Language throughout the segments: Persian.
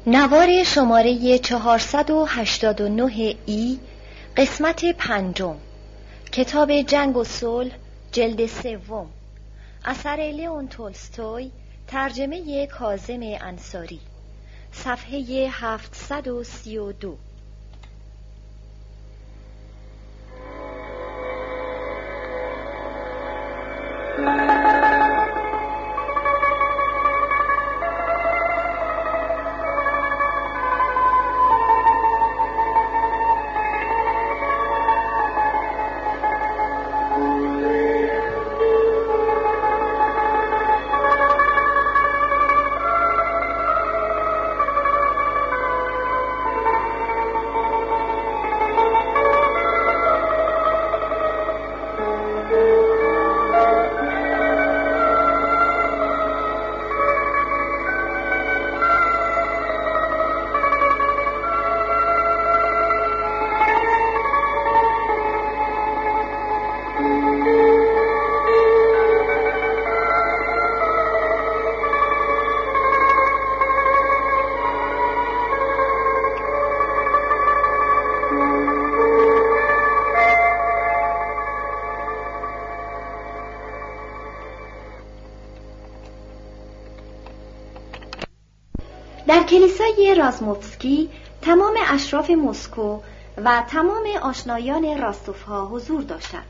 نوار شماره 489 ای، قسمت 5، کتاب جنگ و صلح، جلد 3، اثر لئون تولستوی، ترجمه کاظم انصاری، صفحه 732. در کلیسای رازموفسکی تمام اشراف مسکو و تمام آشنایان راستوف‌ها حضور داشتند.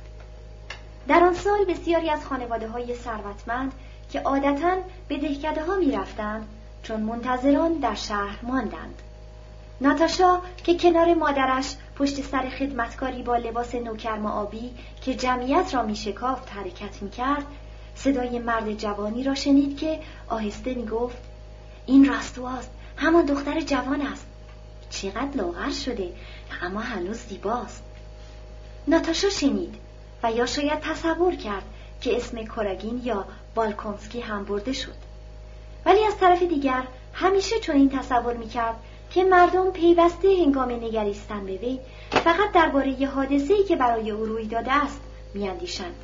در آن سال بسیاری از خانواده‌های ثروتمند که عادتاً به دهکده‌ها می‌رفتند چون منتظران در شهر ماندند. ناتاشا که کنار مادرش پشت سر خدمتکاری با لباس نوکرمآبی که جمعیت را می‌شکافت حرکت می‌کرد، صدای مرد جوانی را شنید که آهسته می‌گفت: این راستواست، همان دختر جوان است. چقدر لاغر شده، اما هنوز زیباست. ناتاشا شنید و یا شاید تصور کرد که اسم کوراگین یا بالکونسکی هم برده شد. ولی از طرف دیگر همیشه چنین تصور می‌کرد که مردم پیوسته هنگام نگریستن به وی فقط درباره حادثه‌ای که برای او روی داده است می‌اندیشند.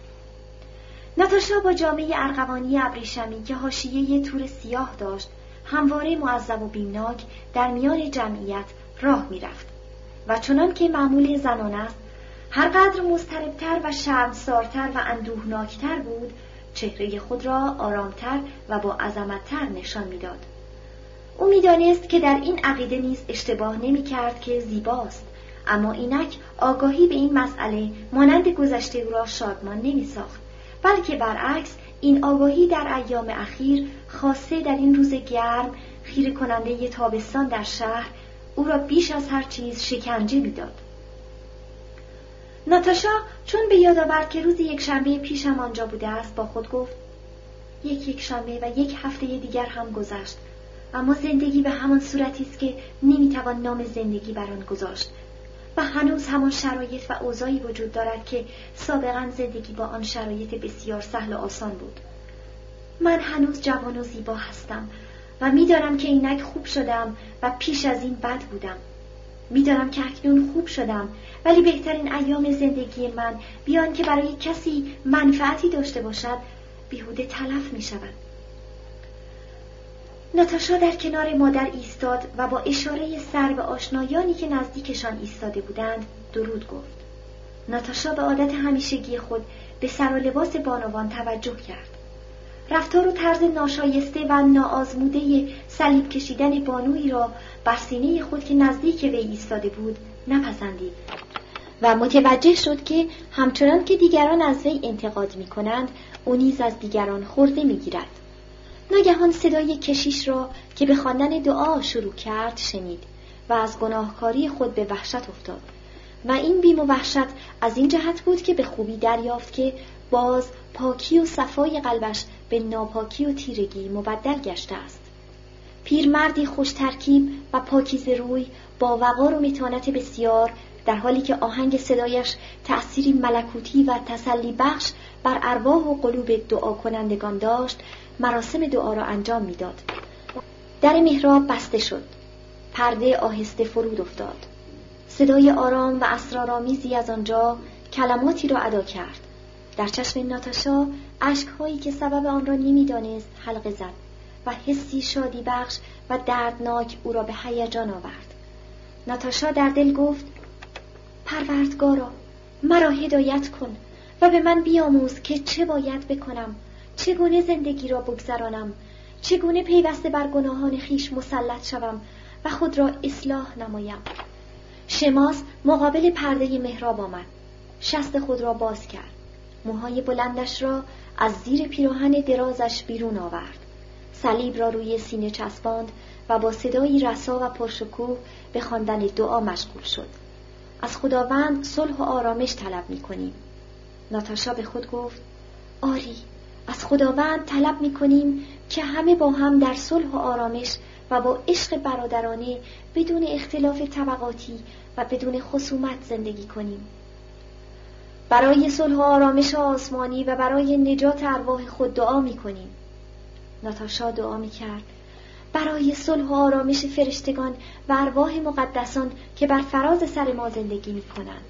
ناتاشا با جامه ارغوانی ابریشمی که حاشیه تور سیاه داشت همواره معذب و بیمناک در میان جمعیت راه می‌رفت و چنان که معمول زنان است، هرقدر مضطربتر و شرمسارتر و اندوهناکتر بود، چهره خود را آرامتر و با عظمت‌تر نشان می‌داد. او می‌دانست که در این عقیده نیز اشتباه نمی‌کرد که زیباست، اما اینک آگاهی به این مسئله مانند گذشته او را شادمان نمی‌ساخت، بلکه برعکس این آگاهی در ایام اخیر، خاصه در این روز گرم خیره کننده تابستان در شهر، او را بیش از هر چیز شکنجه می‌داد. ناتاشا چون به یاد آورد که روز یکشنبه پیشم آنجا بوده است، با خود گفت: یک شنبه و یک هفته دیگر هم گذشت، اما زندگی به همان صورتی است که نمی‌توان نام زندگی بر آن گذاشت و هنوز همان شرایط و اوضاعی وجود دارد که سابقاً زندگی با آن شرایط بسیار سهل و آسان بود. من هنوز جوان و زیبا هستم و می‌دانم که اینک خوب شدم و پیش از این بد بودم. می‌دانم که اکنون خوب شدم، ولی بهترین ایام زندگی من بیان که برای کسی منفعتی داشته باشد بیهوده تلف می‌شود. ناتاشا در کنار مادر ایستاد و با اشاره سر به آشنایانی که نزدیکشان ایستاده بودند درود گفت. ناتاشا به عادت همیشگی خود به سر و لباس بانوان توجه کرد. رفتار و طرز ناشایسته و ناآزموده صلیب کشیدن بانویی را بر سینه خود که نزدیک وی ایستاده بود نپسندید و متوجه شد که همچنان که دیگران از وی انتقاد می‌کنند، او نیز از دیگران خورده می‌گیرد. ناگهان صدای کشیش را که به خواندن دعا شروع کرد شنید و از گناهکاری خود به وحشت افتاد و این بیم و وحشت از این جهت بود که به خوبی دریافت که باز پاکی و صفای قلبش به ناپاکی و تیرگی مبدل گشته است. پیرمردی خوش ترکیب و پاکیزه روی با وقار و متانت بسیار، در حالی که آهنگ صدایش تأثیری ملکوتی و تسلی بخش بر ارواح و قلوب دعا کنندگان داشت، مراسم دعا را انجام می‌داد. در محراب بسته شد. پرده آهسته فرود افتاد. صدای آرام و اسرارآمیزی از آنجا کلماتی را ادا کرد. در چشم ناتاشا اشک‌هایی که سبب آن را نمی‌دانست حلقه زد و حسی شادی بخش و دردناک او را به هیجان آورد. ناتاشا در دل گفت: پروردگارا، مرا هدایت کن و به من بیاموز که چه باید بکنم، چگونه زندگی را بگذرانم، چگونه پیوسته بر گناهان خیش مسلط شوم و خود را اصلاح نمایم. شماس مقابل پرده محراب آمد، شست خود را باز کرد، موهای بلندش را از زیر پیراهن درازش بیرون آورد، صلیب را روی سینه چسباند و با صدایی رسا و پرشکوه به خواندن دعا مشغول شد. از خداوند صلح و آرامش طلب می‌کنیم. ناتاشا به خود گفت: آری، از خداوند طلب می‌کنیم که همه با هم در صلح و آرامش و با عشق برادرانه بدون اختلاف طبقاتی و بدون خصومت زندگی کنیم. برای صلح و آرامش آسمانی و برای نجات ارواح خود دعا می‌کنیم. ناتاشا دعا می‌کرد: برای صلح و آرامش فرشتگان و ارواح مقدسان که بر فراز سر ما زندگی می‌کنند.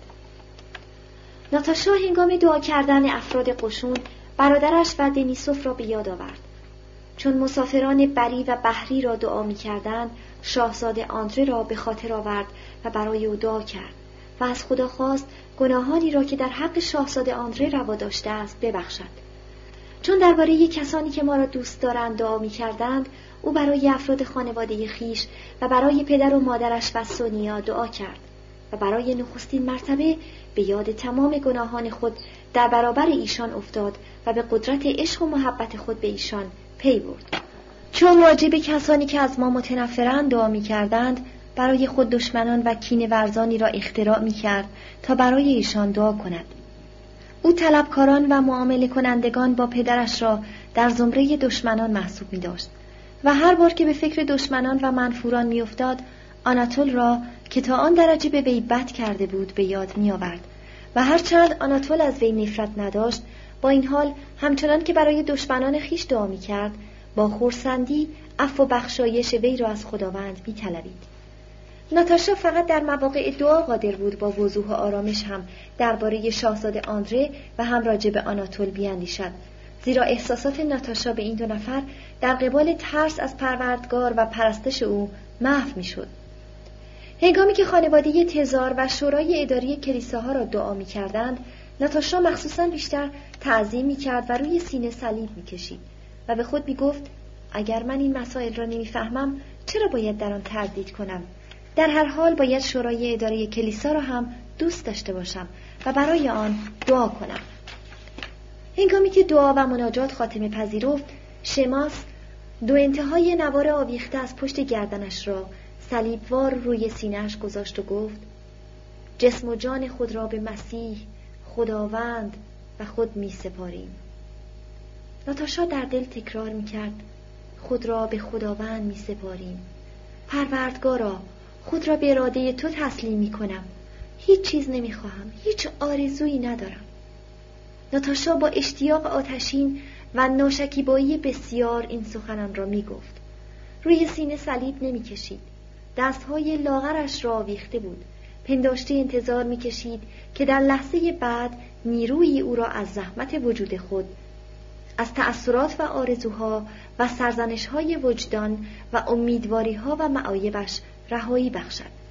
ناتاشا هنگام دعا کردن افراد قشون برادرش و دنیسوف را به یاد آورد. چون مسافران بری و بحری را دعا می‌کردند، شاهزاده آندره را به خاطر آورد و برای او دعا کرد و از خدا خواست گناهانی را که در حق شاهزاده آندره روا داشته است ببخشد. چون درباره کسانی که ما را دوست دارند دعا می‌کردند، او برای افراد خانواده خیش و برای پدر و مادرش و سونیا دعا کرد و برای نخستین مرتبه به یاد تمام گناهان خود در برابر ایشان افتاد و به قدرت عشق و محبت خود به ایشان پی برد. چون واجب کسانی که از ما متنفرند دعا می‌کردند، برای خود دشمنان و کینه ورزانی را اختراع می‌کرد تا برای ایشان دعا کند. او طلبکاران و معامله کنندگان با پدرش را در زمره دشمنان محسوب می‌داشت و هر بار که به فکر دشمنان و منفوران می‌افتاد، آناتول را که تا آن درجه به وی بد کرده بود به یاد می‌آورد و هرچند آناتول از وی نفرت نداشت، با این حال همچنان که برای دشمنان خیش دعا می‌کرد، با خرسندی عفو و بخشایش وی را از خداوند می‌طلبید. ناتاشا فقط در مواقع دعا قادر بود با وضوح و آرامش هم درباره شاهزاده آندره و هم راجع به آناتول بیاندیشد، زیرا احساسات ناتاشا به این دو نفر در قبال ترس از پروردگار و پرستش او محو می‌شد. هنگامی که خانواده تزار و شورای اداری کلیساها را دعا می‌کردند، ناتاشا مخصوصاً بیشتر تعظیم می‌کرد و روی سینه صلیب می‌کشید و به خود می‌گفت: اگر من این مسائل را نمی‌فهمم، چرا باید در آن تردید کنم؟ در هر حال باید شورای اداره کلیسا را هم دوست داشته باشم و برای آن دعا کنم. هنگامی که دعا و مناجات خاتمه پذیرفت، شماس دو انتهای نوار آویخته از پشت گردنش را صلیبوار روی سینه‌اش گذاشت و گفت: جسم و جان خود را به مسیح خداوند و خود می سپاریم. ناتاشا در دل تکرار می کرد: خود را به خداوند می سپاریم. پروردگارا، خود را به اراده تو تسلیم می کنم. هیچ چیز نمی خواهم، هیچ آرزویی ندارم. ناتاشا با اشتیاق آتشین و ناشکیبایی بسیار این سخنان را می گفت. روی سینه صلیب نمی کشید. دستهای لاغرش را آویخته بود. پنداشته انتظار می کشید که در لحظه بعد نیروی او را از زحمت وجود خود، از تأثیرات و آرزوها و سرزنش‌های وجدان و امیدواری‌ها و معایبش رهایی بخشد.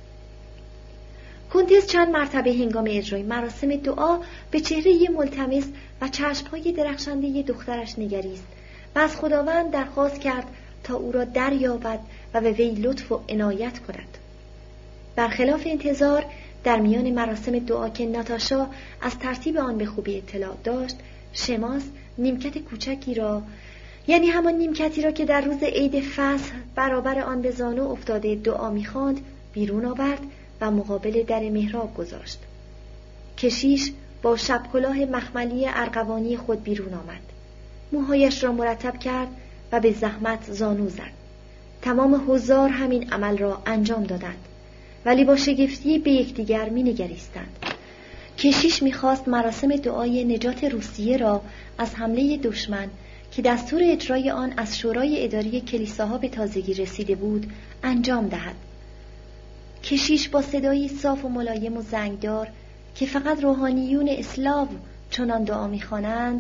کنتس چند مرتبه هنگام اجرای مراسم دعا به چهره ملتمس و چشم‌های درخشنده دخترش نگریست و از خداوند درخواست کرد تا او را دریابد و به وی لطف و عنایت کند. برخلاف انتظار، در میان مراسم دعا که ناتاشا از ترتیب آن به خوبی اطلاع داشت، شماس نیمکت کوچکی را، یعنی همان نیمکتی را که در روز عید فصح برابر آن به زانو افتاده دعا می‌خواند، بیرون آورد و مقابل در محراب گذاشت. کشیش با شب کلاه مخملی ارغوانی خود بیرون آمد. موهایش را مرتب کرد و به زحمت زانو زد. تمام حضار همین عمل را انجام دادند، ولی با شگفتی به یکدیگر می‌نگریستند. کشیش می‌خواست مراسم دعای نجات روسیه را از حمله دشمن که دستور اجرای آن از شورای اداری کلیساها به تازگی رسیده بود انجام دهد. کشیش با صدایی صاف و ملایم و زنگدار که فقط روحانیون اسلاو چنان دعا می‌خوانند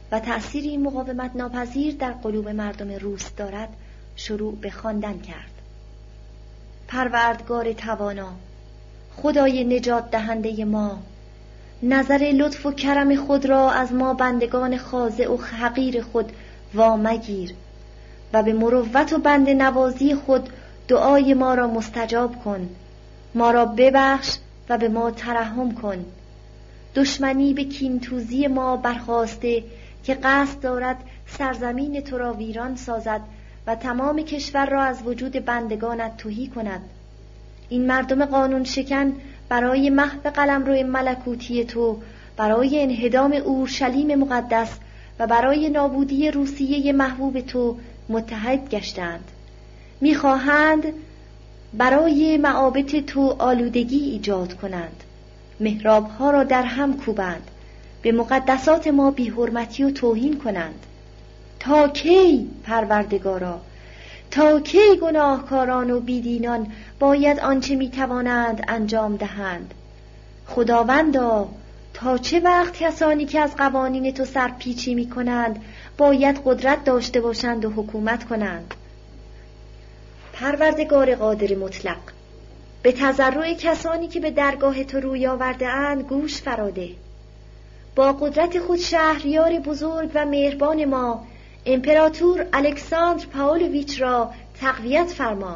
و تأثیری مقاومت ناپذیر در قلوب مردم روس دارد شروع به خواندن کرد. پروردگار توانا، خدای نجات دهنده ما، نظر لطف و کرم خود را از ما بندگان خاضع و حقیر خود وامگیر و به مروت و بنده نوازی خود دعای ما را مستجاب کن. ما را ببخش و به ما ترحم کن. دشمنی به کینتوزی ما برخاسته که قصد دارد سرزمین تو را ویران سازد و تمام کشور را از وجود بندگانت تهی کند. این مردم قانون شکن برای محو قلمرو ملکوتی تو، برای انهدام اورشلیم مقدس و برای نابودی روسیه محبوب تو متحد گشتند. می‌خواهند برای معابد تو آلودگی ایجاد کنند، محراب‌ها را در هم کوبند، به مقدسات ما بی‌حرمتی و توهین کنند. تا کی پروردگارا؟ تا کی گناهکاران و بیدینان باید آنچه میتوانند انجام دهند؟ خداوندا، تا چه وقت کسانی که از قوانین تو سرپیچی میکنند باید قدرت داشته باشند و حکومت کنند؟ پروردگار قادر مطلق، به تضرع کسانی که به درگاه تو روی آورده اند گوش فراده. با قدرت خود شهریار بزرگ و مهربان ما امپراتور الکساندر پاولویچ را تقویت فرما.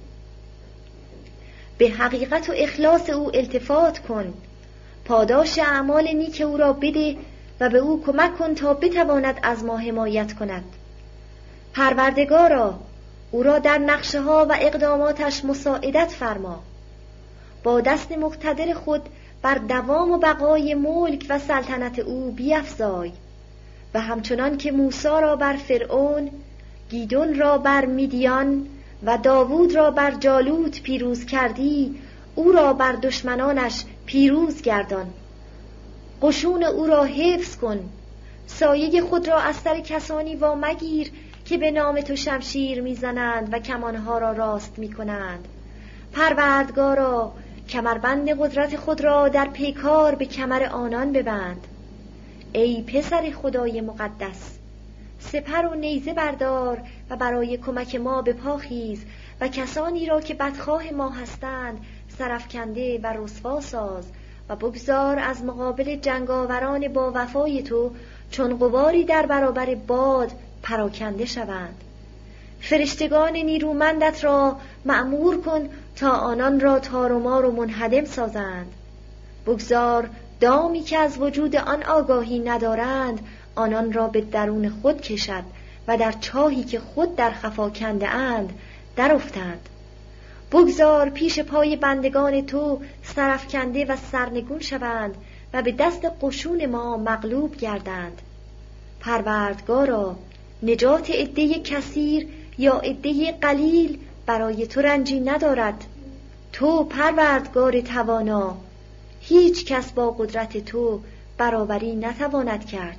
به حقیقت و اخلاص او التفات کن. پاداش اعمال نیک او را بده و به او کمک کن تا بتواند از ما حمایت کند. پروردگارا، او را در نقشه ها و اقداماتش مساعدت فرما. با دست مقتدر خود بر دوام و بقای ملک و سلطنت او بیفزای و همچنان که موسی را بر فرعون، گیدون را بر میدیان و داوود را بر جالوت پیروز کردی، او را بر دشمنانش پیروز گردان. قشون او را حفظ کن. سایه خود را از سر کسانی وامگیر که به نام تو شمشیر میزنند و کمانها را راست میکنند. پروردگارا، کمربند قدرت خود را در پیکار به کمر آنان ببند. ای پسر خدای مقدس، سپر و نیزه بردار و برای کمک ما به پا خیز و کسانی را که بدخواه ما هستند سرافکنده و رسوا ساز و بگذار از مقابل جنگاوران با وفای تو چون غباری در برابر باد پراکنده شوند. فرشتگان نیرومندت را مأمور کن تا آنان را تار و مار و منهدم سازند. بگذار دامی که از وجود آن آگاهی ندارند آنان را به درون خود کشد و در چاهی که خود در خفا کنده اند در افتند. بگذار پیش پای بندگان تو سرافکنده و سرنگون شوند و به دست قشون ما مغلوب گردند. پروردگارا، نجات عده کثیر یا عده قلیل برای تو رنجی ندارد. تو پروردگار توانا، هیچ کس با قدرت تو برابری نتواند کرد.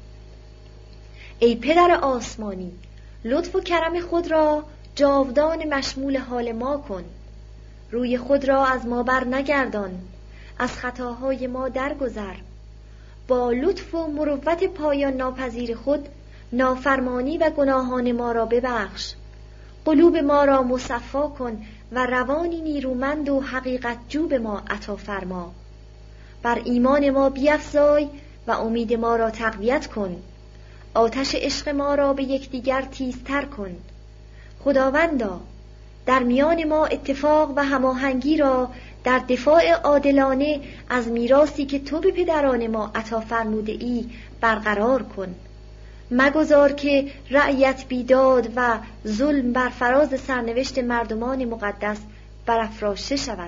ای پدر آسمانی، لطف و کرم خود را جاودان مشمول حال ما کن. روی خود را از ما بر نگردان، از خطاهای ما درگذر. با لطف و مروت پایان ناپذیر خود نافرمانی و گناهان ما را ببخش. قلوب ما را مصفا کن و روانی نیرومند و حقیقت جو به ما عطا فرما. بر ایمان ما بیفزای و امید ما را تقویت کن. آتش عشق ما را به یکدیگر تیزتر کن. خداوندا، در میان ما اتفاق و هماهنگی را در دفاع عادلانه از میراثی که تو به پدران ما عطا فرموده ای برقرار کن. مگذار که رعیت بیداد و ظلم بر فراز سرنوشت مردمان مقدس برافراشته شود.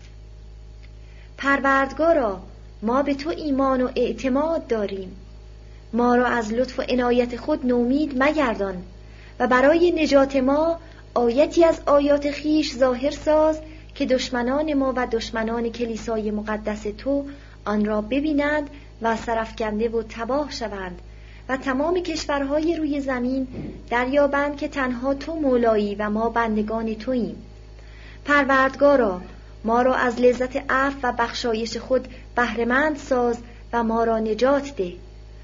پروردگارا، ما به تو ایمان و اعتماد داریم. ما را از لطف و عنایت خود نومید مگردان و برای نجات ما آیتی از آیات خیش ظاهر ساز که دشمنان ما و دشمنان کلیسای مقدس تو آن را ببینند و سرافکنده و تباه شوند و تمام کشورهای روی زمین دریابند که تنها تو مولایی و ما بندگان توییم. پروردگارا، ما را از لذت عفو و بخشایش خود بهره‌مند ساز و ما را نجات ده.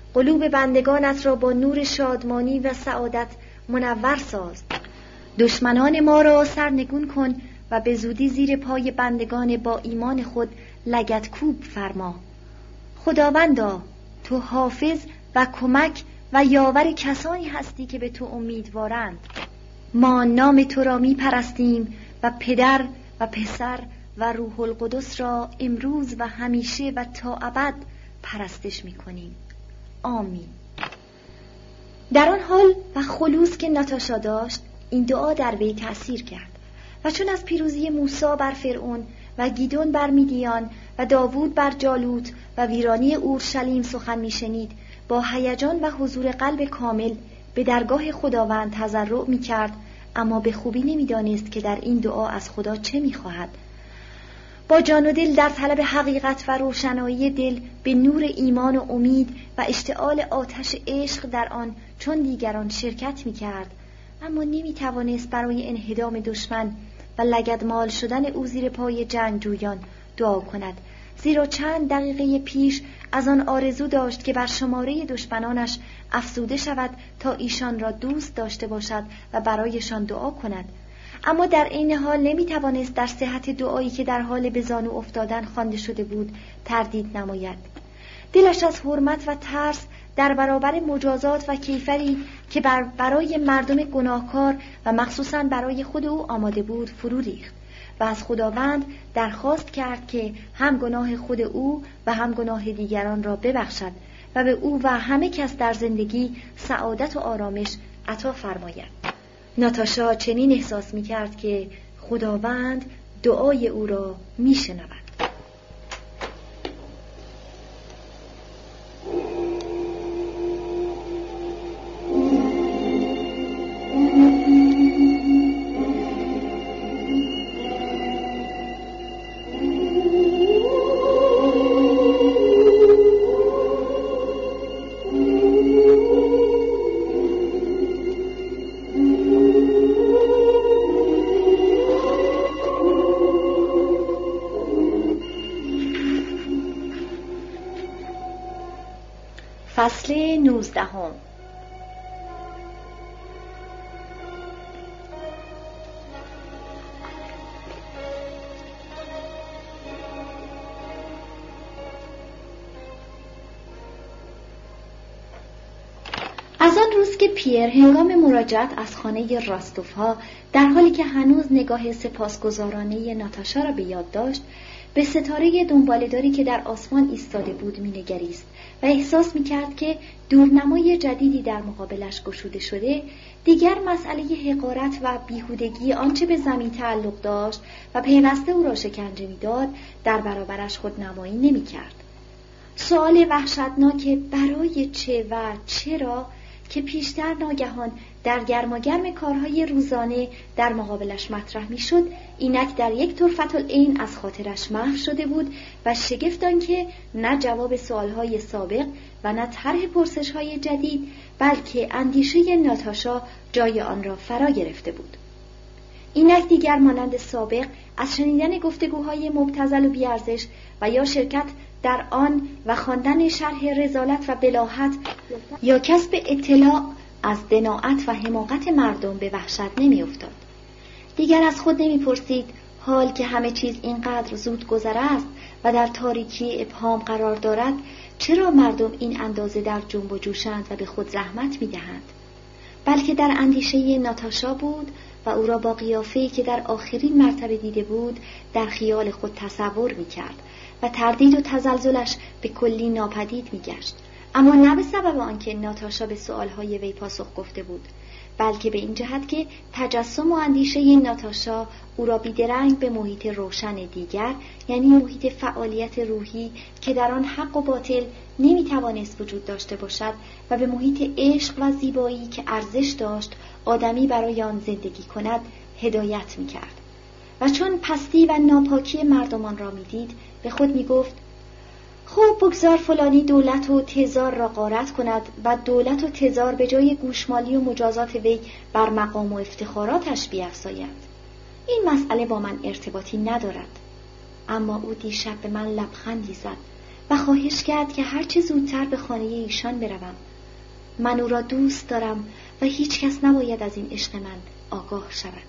قلوب بندگانت را با نور شادمانی و سعادت منور ساز. دشمنان ما را سرنگون کن و به زودی زیر پای بندگان با ایمان خود لگدکوب فرما. خداوندا، تو حافظ و کمک و یاور کسانی هستی که به تو امیدوارند. ما نام تو را می پرستیم و پدر و پسر و روح القدس را امروز و همیشه و تا ابد پرستش می کنیم. آمین. در آن حال و خلوص که ناتاشا داشت، این دعا در وی تأثیر کرد و چون از پیروزی موسی بر فرعون و گیدون بر میدیان و داوود بر جالوت و ویرانی اورشلیم سخن میشنید، با هیجان و حضور قلب کامل به درگاه خداوند تضرع میکرد، اما به خوبی نمیدانست که در این دعا از خدا چه میخواهد. با جان و دل در طلب حقیقت و روشنایی دل به نور ایمان و امید و اشتعال آتش عشق در آن چون دیگران شرکت میکرد، اما نمیتوانست برای انهدام دشمن و لگدمال شدن او زیر پای جنگجویان دعا کند، زیرا چند دقیقه پیش از آن آرزو داشت که بر شماره دشمنانش افزوده شود تا ایشان را دوست داشته باشد و برایشان دعا کند. اما در این حال نمیتوانست در صحت دعایی که در حال به زانو افتادن خوانده شده بود تردید نماید. دلش از حرمت و ترس در برابر مجازات و کیفری که برای مردم گناهکار و مخصوصاً برای خود او آماده بود فرو ریخت و از خداوند درخواست کرد که هم گناه خود او و هم گناه دیگران را ببخشد و به او و همه کس در زندگی سعادت و آرامش عطا فرماید. ناتاشا چنین احساس می‌کرد که خداوند دعای او را می‌شنود. فصل 19. از آن روز که پیر هنگام مراجعت از خانه راستوف‌ها در حالی که هنوز نگاه سپاسگزارانه ناتاشا را به یاد داشت، به ستاره دنباله‌داری که در آسمان ایستاده بود می‌نگریست و احساس می‌کرد که دورنمای جدیدی در مقابلش گشوده شده، دیگر مسئله حقارت و بیهودگی آنچه به زمین تعلق داشت و پیوسته او را شکنجه می‌داد در برابرش خودنمایی نمی‌کرد. سؤال وحشتناک برای چه و چرا که پیشتر ناگهان در گرماگرم کارهای روزانه در مقابلش مطرح می‌شد، اینک در یک طرفةالعین از خاطرش محو شده بود و شگفت آنکه نه جواب سؤالهای سابق و نه طرح پرسش‌های جدید، بلکه اندیشه ناتاشا جای آن را فرا گرفته بود. اینک دیگر مانند سابق از شنیدن گفتگوهای مبتذل و بیارزش و یا شرکت در آن و خواندن شرح رذالت و بلاهت یا کسب اطلاع از دناعت و حماقت مردم به وحشت نمی افتاد. دیگر از خود نمی پرسید حال که همه چیز اینقدر زود گذر است و در تاریکی ابهام قرار دارد، چرا مردم این اندازه در جنب و جوشند و به خود زحمت می دهند؟ بلکه در اندیشه ناتاشا بود و او را با قیافه‌ای که در آخرین مرتبه دیده بود در خیال خود تصور می کرد و تردید و تزلزلش به کلی ناپدید می گشت، اما نه به سبب آنکه ناتاشا به سؤالهای وی پاسخ گفته بود، بلکه به این جهت که تجسم و اندیشه ناتاشا او را بیدرنگ به محیط روشن دیگر، یعنی محیط فعالیت روحی که در آن حق و باطل نمیتوانست وجود داشته باشد و به محیط عشق و زیبایی که ارزش داشت آدمی برای آن زندگی کند هدایت میکرد. و چون پستی و ناپاکی مردمان را میدید، به خود میگفت خب بگذار فلانی دولت و تزار را غارت کند و دولت و تزار به جای گوشمالی و مجازات وی بر مقام و افتخاراتش بیفزاید. این مسئله با من ارتباطی ندارد. اما او دیشب به من لبخندی زد و خواهش کرد که هرچه زودتر به خانه ایشان بروم. من او را دوست دارم و هیچ کس نباید از این عشق من آگاه شود.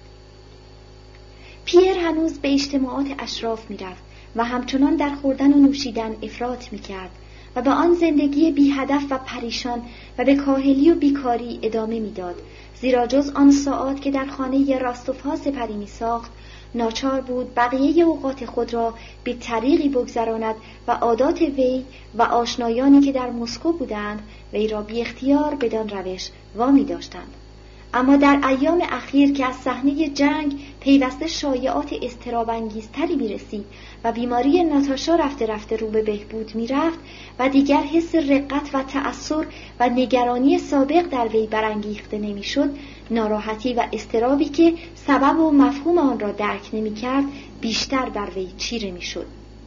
پیر هنوز به اجتماعات اشراف می رفت و همچنان در خوردن و نوشیدن افراط می کرد و به آن زندگی بی هدف و پریشان و به کاهلی و بیکاری ادامه می داد، زیرا جز آن ساعات که در خانه راستوف‌ها سپری می ساخت ناچار بود بقیه اوقات خود را به طریقی بگذراند و عادات وی و آشنایانی که در مسکو بودند وی را بی اختیار بدان روش وامی داشتند. اما در ایام اخیر که از صحنه جنگ پیوسته شایعات اضطراب‌انگیزتری می‌رسید و بیماری ناتاشا رفته رفته رو به بهبود می‌رفت و دیگر حس رقت و تأثر و نگرانی سابق در وی برانگیخته نمی‌شد، ناراحتی و اضطرابی که سبب و مفهوم آن را درک نمی‌کرد بیشتر بر وی چیره می‌شد.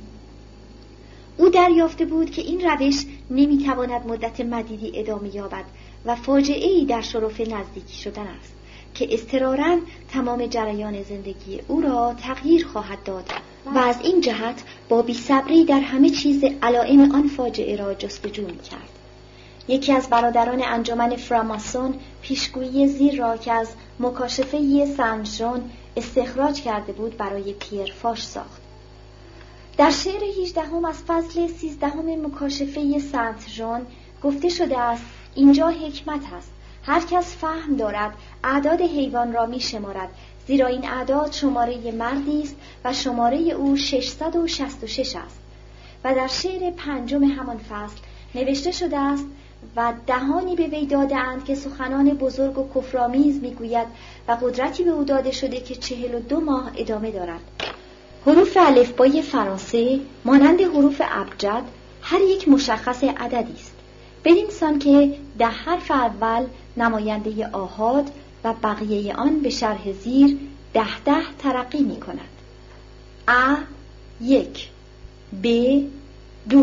او دریافته بود که این روش نمی‌تواند مدت مدیدی ادامه یابد و فاجعه‌ای در شرف نزدیکی شدن است که اضطراراً تمام جریان زندگی او را تغییر خواهد داد و از این جهت با بی‌صبری در همه چیز علائم آن فاجعه را جستجو می‌کرد. یکی از برادران انجمن فراماسون پیشگویی زیر را که از مکاشفه سن ژان استخراج کرده بود برای پیر فاش ساخت. در شعر 18 از فصل 13 مکاشفه سنت ژان گفته شده است: اینجا حکمت است. هر کس فهم دارد اعداد حیوان را می شمارد، زیرا این اعداد شماره مردی است و شماره او 666 است. و در شعر 5 همان فصل نوشته شده است: و دهانی به وی داده اند که سخنان بزرگ و کفرآمیز می گوید و قدرتی به او داده شده که 42 ماه ادامه دارد. حروف الفبای فرانسه مانند حروف ابجد هر یک مشخص عددی است، بدین سان که 10 حرف اول نماینده آحاد و بقیه آن به شرح زیر 10 ترقی می کند. ا 1، ب 2،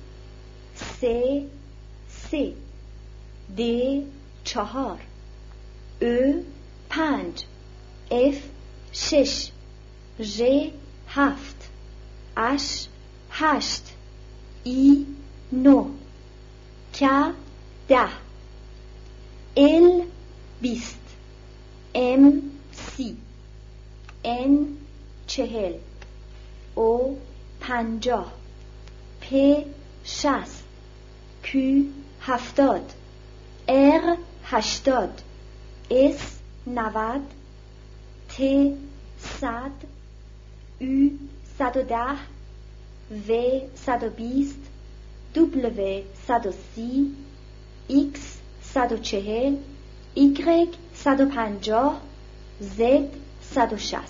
س 3، د 4، ا 5، اف 6، ژ 7، اش 8، ای 9، ک 10، ال 20، ام 30، ان 40، او 50، پ 60، q 70، ر 80، اس 90، ت 100، U 110، V 120، W 130، X 140، Y 150، Z 160.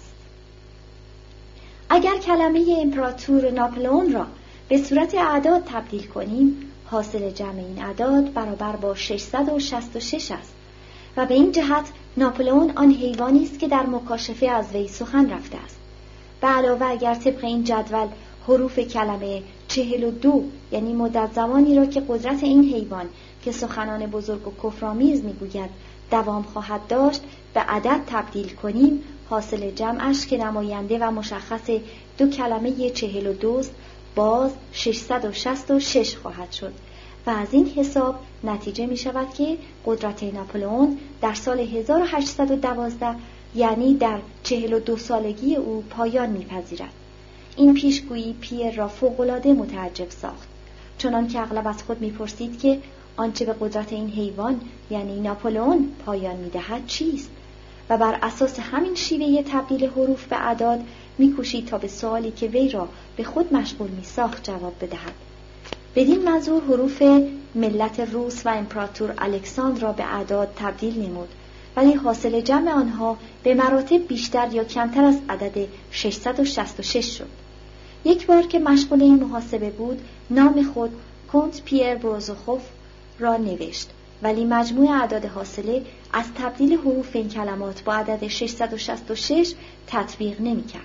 اگر کلمه امپراتور ناپلئون را به صورت اعداد تبدیل کنیم، حاصل جمع این اعداد برابر با 666 است و به این جهت ناپلئون آن حیوانی است که در مکاشفه از وی سخن رفته است. به علاوه اگر طبق این جدول حروف کلمه 42 یعنی مدت زمانی را که قدرت این حیوان که سخنان بزرگ و کفرآمیز میگوید دوام خواهد داشت به عدد تبدیل کنیم، حاصل جمعش که نماینده و مشخص دو کلمه 42 باز 666 خواهد شد و از این حساب نتیجه می شود که قدرت ناپلئون در سال 1812 یعنی در 42 سالگی او پایان می‌پذیرد. این پیشگویی پیر را فوق‌العاده متعجب ساخت، چنان که اغلب از خود می‌پرسید که آنچه به قدرت این حیوان یعنی ناپلئون پایان می‌دهد چیست و بر اساس همین شیوه تبدیل حروف به اعداد می‌کوشید تا به سوالی که وی را به خود مشغول می‌ساخت جواب بدهد. بدین منظور حروف ملت روس و امپراتور الکساندر را به اعداد تبدیل نمود، ولی حاصل جمع آنها به مراتب بیشتر یا کمتر از عدد 666 شد. یک بار که مشغول این محاسبه بود، نام خود کنت پیر بروزوخوف را نوشت، ولی مجموع اعداد حاصله از تبدیل حروف این کلمات با عدد 666 تطبیق نمی‌کرد.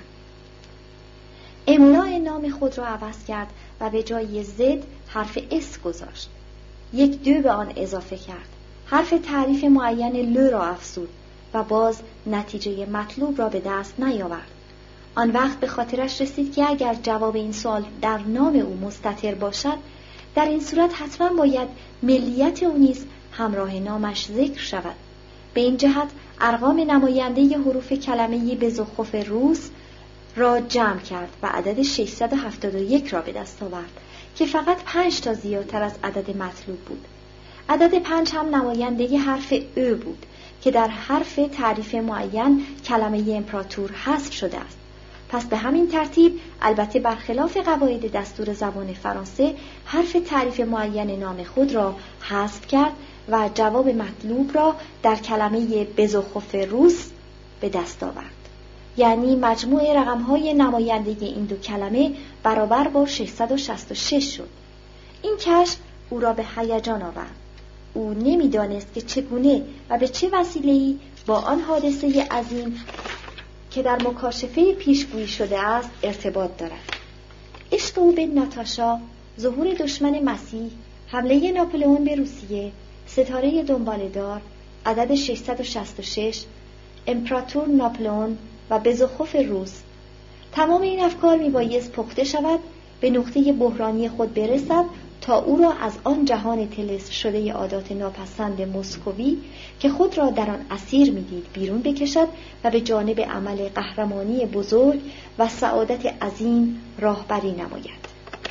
املاء نام خود را عوض کرد و به جای زد حرف اس گذاشت. یک دو به آن اضافه کرد. حرف تعریف معین ل را افزود و باز نتیجه مطلوب را به دست نیاورد. آن وقت به خاطرش رسید که اگر جواب این سوال در نام او مستتر باشد، در این صورت حتما باید ملیت او نیز همراه نامش ذکر شود. به این جهت ارقام نماینده حروف کلمه بزخخف روس را جمع کرد و عدد 671 را به دست آورد که فقط 5 تا زیادتر از عدد مطلوب بود. عدد 5 هم نماینده حرف او بود که در حرف تعریف معین کلمه امپراتور حذف شده است. پس به همین ترتیب، البته برخلاف قواعد دستور زبان فرانسه، حرف تعریف معین نام خود را حذف کرد و جواب مطلوب را در کلمه بزخخف روس به دست آورد. یعنی مجموع رقم‌های نماینده این دو کلمه برابر با 666 شد. این کشف او را به هیجان آورد. او نمی‌دانست که چگونه و به چه وسیله‌ای با آن حادثه عظیم که در مکاشفه پیشگویی شده است ارتباط دارد. عشق او به ناتاشا، ظهور دشمن مسیح، حمله ناپلئون به روسیه، ستاره دنباله‌دار، عدد 666، امپراتور ناپلئون و بزخخف روس، تمام این افکار میبایست پخته شود، به نقطه بحرانی خود برسد تا او را از آن جهان طلسم شده عادات ناپسند مسکوی که خود را در آن اسیر میدید بیرون بکشد و به جانب عمل قهرمانی بزرگ و سعادت عظیم راهبری نماید.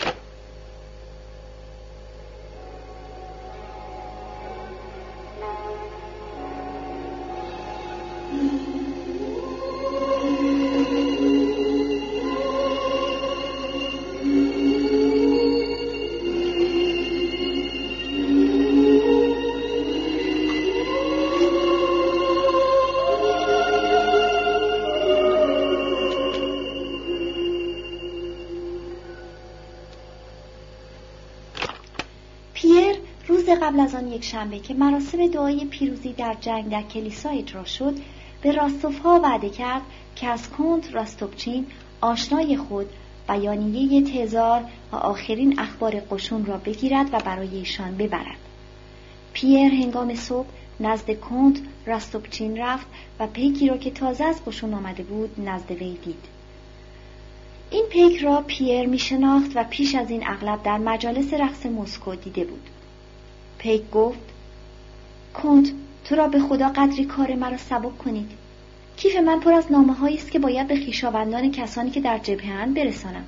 قبل از آن یک شنبه که مراسم دعای پیروزی در جنگ در کلیسا اجرا شد، به راستوف‌ها وعده کرد که از کنت راستوپچین آشنای خود بیانیه تزار و آخرین اخبار قشون را بگیرد و برای ایشان ببرد. پیر هنگام صبح نزد کنت راستوپچین رفت و پیکی را که تازه از قشون آمده بود نزد وی دید. این پیک را پیر می شناخت و پیش از این اغلب در مجالس رقص مسکو دیده بود. پیک گفت: کنت، تو را به خدا قدری کار مرا سبک کنید. کیف من پر از نامه‌هایی است که باید به خویشاوندان کسانی که در جبهه‌اند برسانم.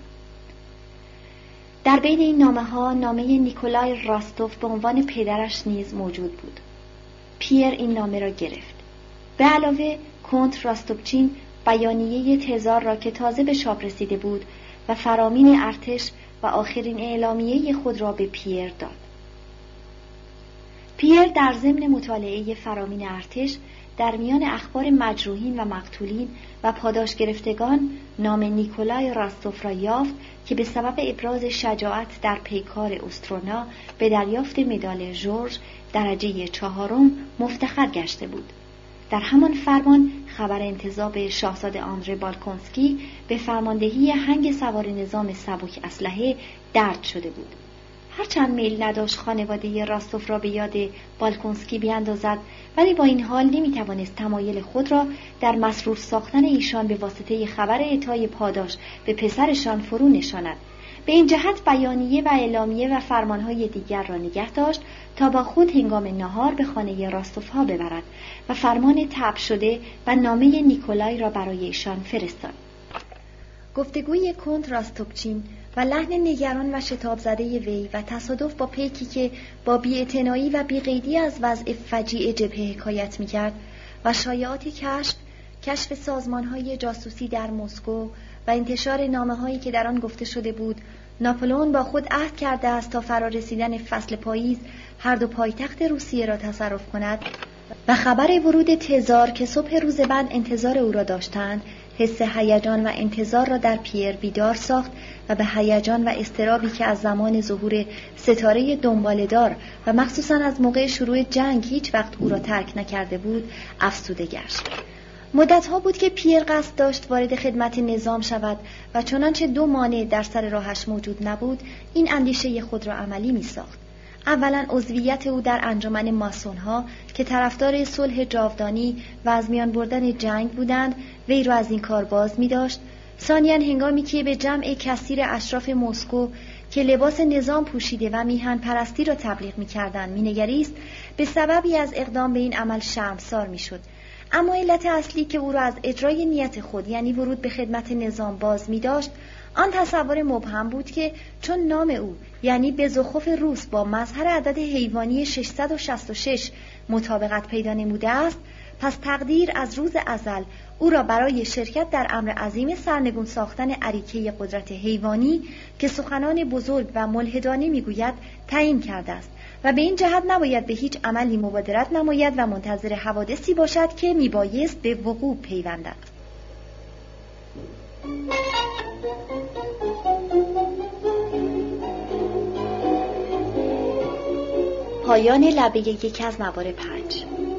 در بین این نامه‌ها نامه نیکولای راستوف به عنوان پدرش نیز موجود بود. پیر این نامه را گرفت. به علاوه کنت راستوپچین بیانیه تزار را که تازه به چاپ رسیده بود و فرامین ارتش و آخرین اعلامیه خود را به پیر داد. پیر در ضمن مطالعه فرامین ارتش در میان اخبار مجروحین و مقتولین و پاداش گرفتگان نام نیکولای راستوف را یافت که به سبب ابراز شجاعت در پیکار استرونا به دریافت مدال ژورژ درجه 4 مفتخر گشته بود. در همان فرمان خبر انتزاع شاهزاده آندره بالکونسکی به فرماندهی هنگ سوار نظام سبک اسلحه درج شده بود. هرچند میل نداشت خانواده راستوف را به یاد بالکونسکی بیاندازد، ولی با این حال نمیتوانست تمایل خود را در مسرور ساختن ایشان به واسطه خبر اعطای پاداش به پسرشان فرو نشاند. به این جهت بیانیه و اعلامیه و فرمانهای دیگر را نگه داشت تا با خود هنگام نهار به خانه راستوف ها ببرد و فرمان تبع شده و نامه نیکولای را برای ایشان فرستاد. گفتگوی کنت راستوپچین و لحن نگران و شتاب زده وی و تصادف با پیکی که با بی‌اعتنایی و بی‌قیدی از وضع فجیع جبهه حکایت می‌کرد و شایعات کشف سازمان‌های جاسوسی در مسکو و انتشار نامه‌هایی که در آن گفته شده بود ناپلئون با خود عهد کرده است تا فرا رسیدن فصل پاییز هر دو پایتخت روسیه را تصرف کند و خبر ورود تزار که صبح روز بعد انتظار او را داشتند، حس هیجان و انتظار را در پیر بیدار ساخت و به هیجان و اضطرابی که از زمان ظهور ستاره دنباله‌دار و مخصوصاً از موقع شروع جنگ هیچ وقت او را ترک نکرده بود افسوده گشت. مدت‌ها بود که پیر قصد داشت وارد خدمت نظام شود و چنانچه 2 مانع در سر راهش موجود نبود، این اندیشه خود را عملی می‌ساخت. اولا عضویت او در انجمن ماسون‌ها که طرفدار صلح جاودانی و از میان بردن جنگ بودند وی را از این کار باز می‌داشت. ثانیاً هنگامی که به جمع کثیر اشراف مسکو که لباس نظام پوشیده و میهن پرستی را تبلیغ می‌کردند مینگریست، به سببی از اقدام به این عمل شرمسار می‌شد. اما علت اصلی که او را از اجرای نیت خود یعنی ورود به خدمت نظام باز می‌داشت آن تصور مبهم بود که چون نام او یعنی بزخوف روس با مظهر عدد حیوانی 666 مطابقت پیدا نموده است، پس تقدیر از روز ازل او را برای شرکت در امر عظیم سرنگون ساختن اریکه قدرت حیوانی که سخنان بزرگ و ملحدانه میگوید تعیین کرده است و به این جهت نباید به هیچ عملی مبادرت نماید و منتظر حوادثی باشد که میبایست به وقوع پیوندد. پایان لبه یکی از موار 5.